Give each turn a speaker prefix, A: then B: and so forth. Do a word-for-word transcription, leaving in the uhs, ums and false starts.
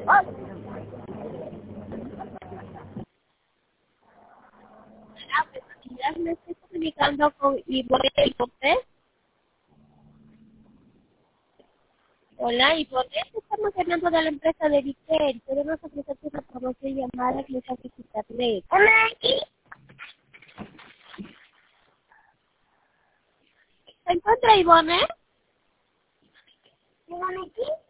A: Me estoy comunicando con Ivonne y José. Hola, Ivonne, estamos llamando de la empresa de Vitel. Queremos ofrecerte una promoción llamada Clases Internet.
B: Hola, aquí.
A: ¿Se encuentra Ivonne?
B: ¿Ivonne aquí?